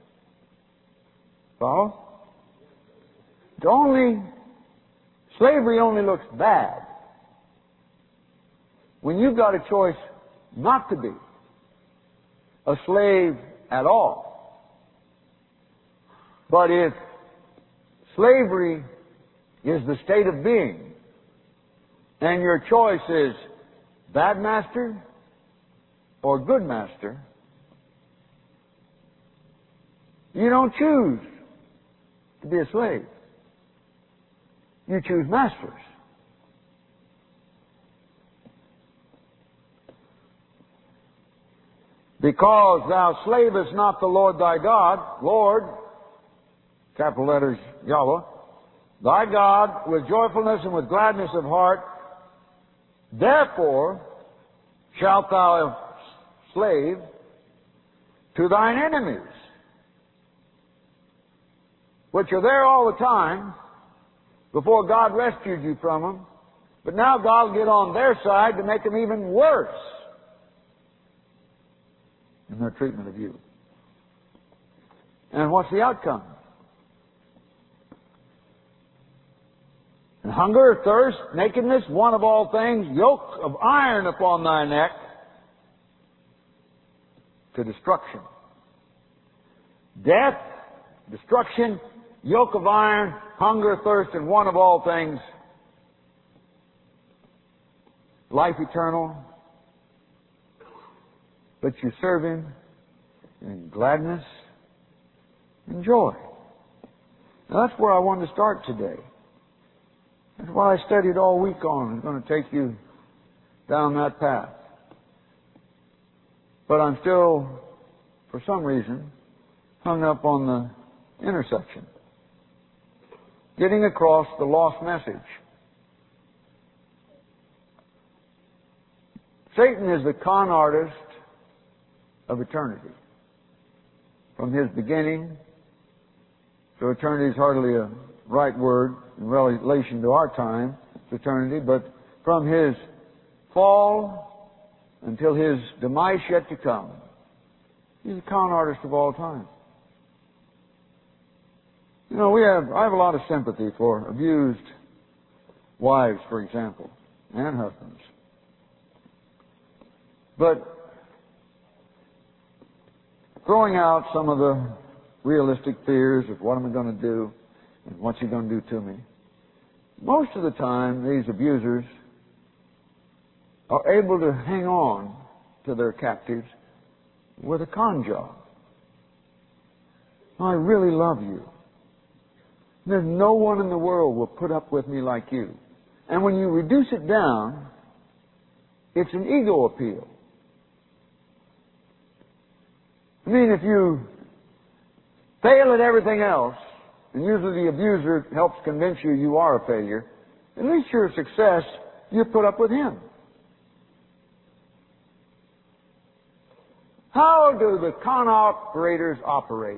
Follow? Slavery only looks bad when you've got a choice not to be a slave at all. But if slavery is the state of being, and your choice is bad master or good master, you don't choose to be a slave. You choose masters. Because thou slavest not the Lord thy God, Lord, capital letters, Yahweh, thy God, with joyfulness and with gladness of heart, therefore shalt thou slave to thine enemies, which are there all the time before God rescued you from them, but now God will get on their side to make them even worse in their treatment of you. And what's the outcome? And hunger, thirst, nakedness, want of all things, yoke of iron upon thy neck, to destruction. Death, destruction, yoke of iron, hunger, thirst, and want of all things, life eternal. But you serve Him in gladness and joy. Now that's where I want to start today. That's why I studied all week on. I'm going to take you down that path. But I'm still, for some reason, hung up on the intersection. Getting across the lost message. Satan is the con artist of eternity. From his beginning, so eternity is hardly a right word in relation to our time, it's eternity, but from his fall until his demise yet to come, he's a con artist of all time. You know, I have a lot of sympathy for abused wives, for example, and husbands. But throwing out some of the realistic fears of what am I going to do and what's he going to do to me, most of the time these abusers are able to hang on to their captives with a con job. I really love you. There's no one in the world will put up with me like you. And when you reduce it down, it's an ego appeal. I mean, if you fail at everything else, and usually the abuser helps convince you you are a failure, at least your success you put up with him. How do the con operators operate?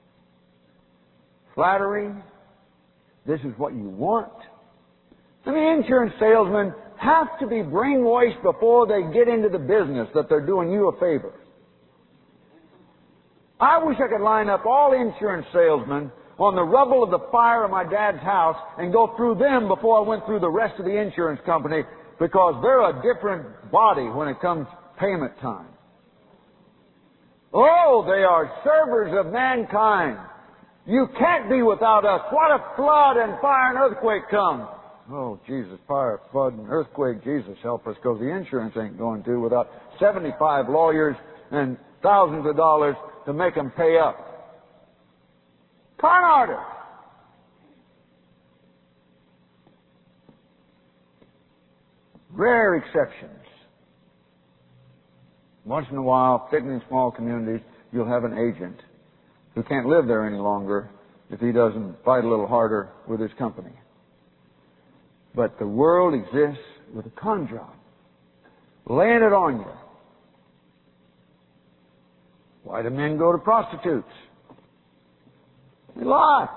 Flattery. This is what you want. I mean, insurance salesmen have to be brainwashed before they get into the business that they're doing you a favor. I wish I could line up all insurance salesmen on the rubble of the fire of my dad's house and go through them before I went through the rest of the insurance company, because they're a different body when it comes payment time. Oh, they are servers of mankind. You can't be without us. What if flood and fire and earthquake come? Oh, Jesus, fire, flood, and earthquake, Jesus, help us, because the insurance ain't going to without 75 lawyers and thousands of dollars to make them pay up. Con artists. Rare exceptions. Once in a while, particularly in small communities, you'll have an agent who can't live there any longer if he doesn't fight a little harder with his company. But the world exists with a con job, laying it on you. Why do men go to prostitutes? They lie.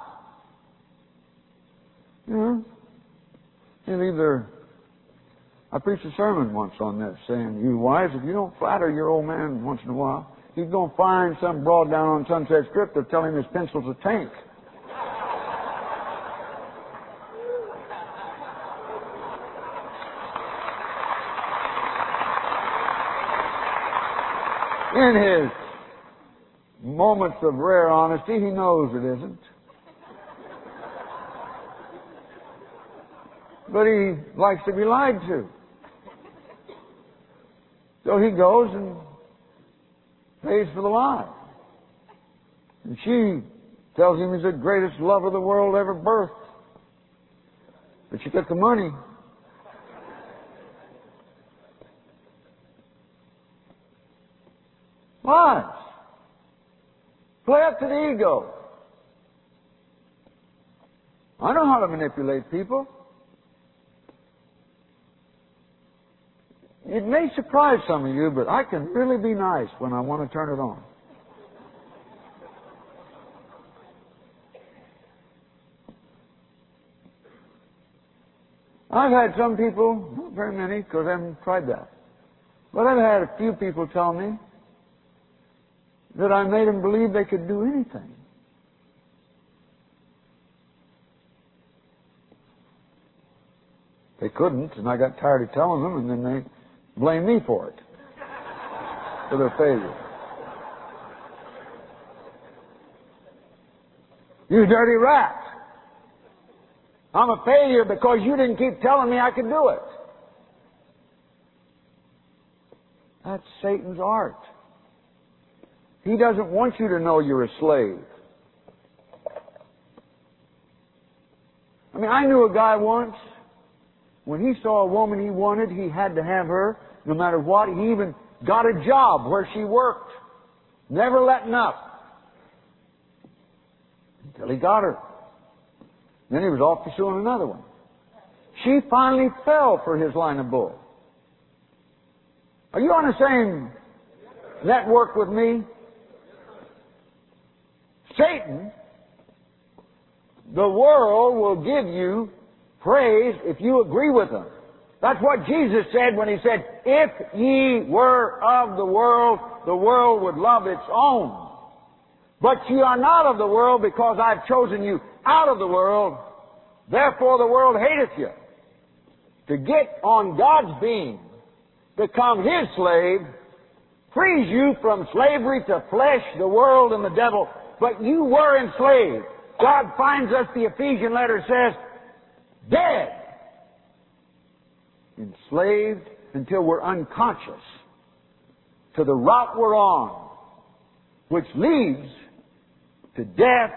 You know, they leave their... I preached a sermon once on this, saying, you wives, if you don't flatter your old man once in a while, he's going to find some broad down on Sunset Strip to tell him his pencil's a tank. In his moments of rare honesty, he knows it isn't. But he likes to be lied to. So he goes and pays for the lie. And she tells him he's the greatest love of the world ever birthed. But she took the money. Lies. Play up to the ego. I know how to manipulate people. It may surprise some of you, but I can really be nice when I want to turn it on. I've had some people, not very many, because I haven't tried that, but I've had a few people tell me that I made them believe they could do anything. They couldn't, and I got tired of telling them, and then they blame me for it, for their failure. You dirty rat! I'm a failure because you didn't keep telling me I could do it. That's Satan's art. He doesn't want you to know you're a slave. I mean, I knew a guy once, when he saw a woman he wanted, he had to have her, no matter what. He even got a job where she worked, never letting up, until he got her. Then he was off pursuing another one. She finally fell for his line of bull. Are you on the same network with me? Satan, the world will give you praise if you agree with him. That's what Jesus said when he said, if ye were of the world would love its own. But ye are not of the world, because I've chosen you out of the world. Therefore the world hateth you. To get on God's beam, become His slave, frees you from slavery to flesh, the world, and the devil. But you were enslaved. God finds us, the Ephesian letter says, dead. Enslaved until we're unconscious to the route we're on, which leads to death,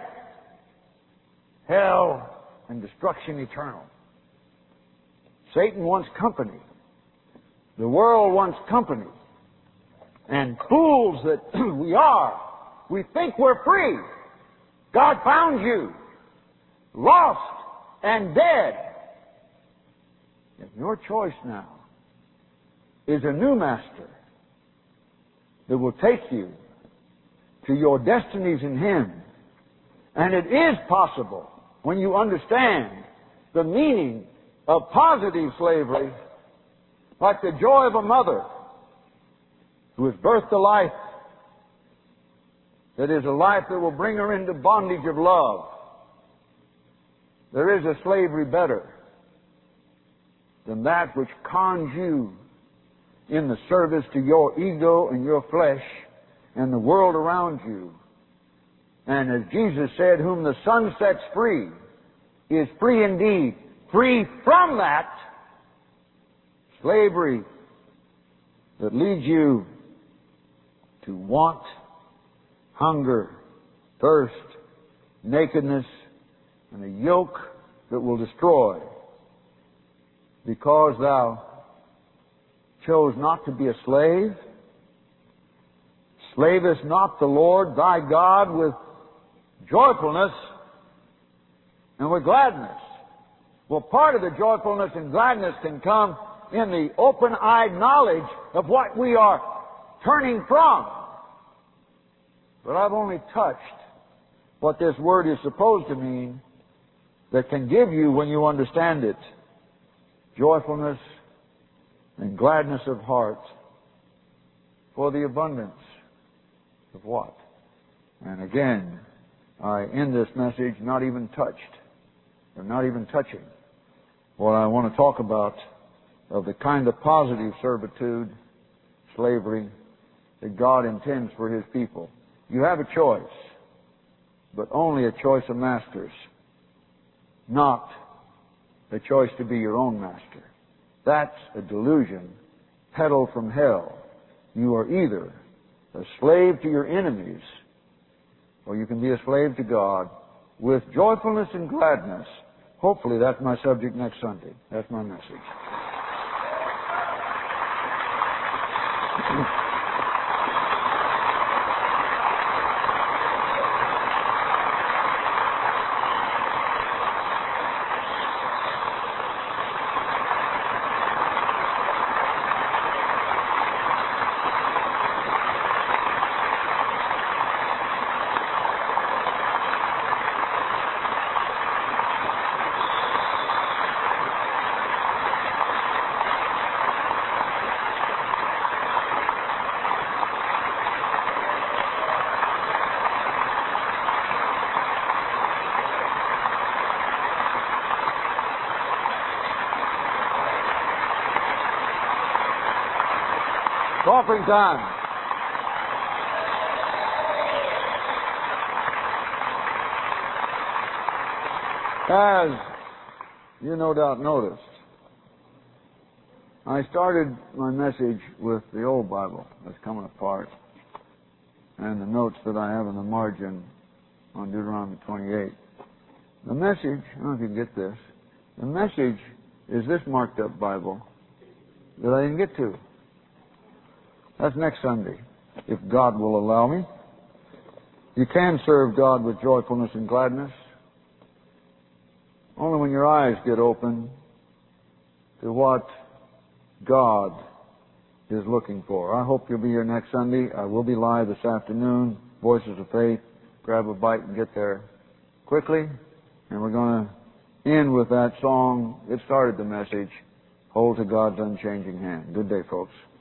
hell, and destruction eternal. Satan wants company. The world wants company. And fools that we are, we think we're free. God found you lost and dead. And your choice now is a new master that will take you to your destinies in Him. And it is possible, when you understand the meaning of positive slavery, like the joy of a mother who has birthed a life that is a life that will bring her into bondage of love. There is a slavery better than that which cons you in the service to your ego and your flesh and the world around you. And as Jesus said, whom the Son sets free is free indeed. Free from that slavery that leads you to want, hunger, thirst, nakedness, and a yoke that will destroy, because thou chose not to be a slave. Slavest not the Lord thy God with joyfulness and with gladness. Well, part of the joyfulness and gladness can come in the open-eyed knowledge of what we are turning from. But I've only touched what this word is supposed to mean that can give you, when you understand it, joyfulness and gladness of heart for the abundance of what? And again, I end this message not even touched, or not even touching what I want to talk about of the kind of positive servitude, slavery, that God intends for His people. You have a choice, but only a choice of masters, not a choice to be your own master. That's a delusion peddled from hell. You are either a slave to your enemies, or you can be a slave to God with joyfulness and gladness. Hopefully that's my subject next Sunday. That's my message. Offering time. As you no doubt noticed, I started my message with the old Bible that's coming apart and the notes that I have in the margin on Deuteronomy 28. The message, I don't know if you can get this, the message is this marked up Bible that I didn't get to. That's next Sunday, if God will allow me. You can serve God with joyfulness and gladness only when your eyes get open to what God is looking for. I hope you'll be here next Sunday. I will be live this afternoon, Voices of Faith. Grab a bite and get there quickly. And we're going to end with that song that started the message, Hold to God's Unchanging Hand. Good day, folks.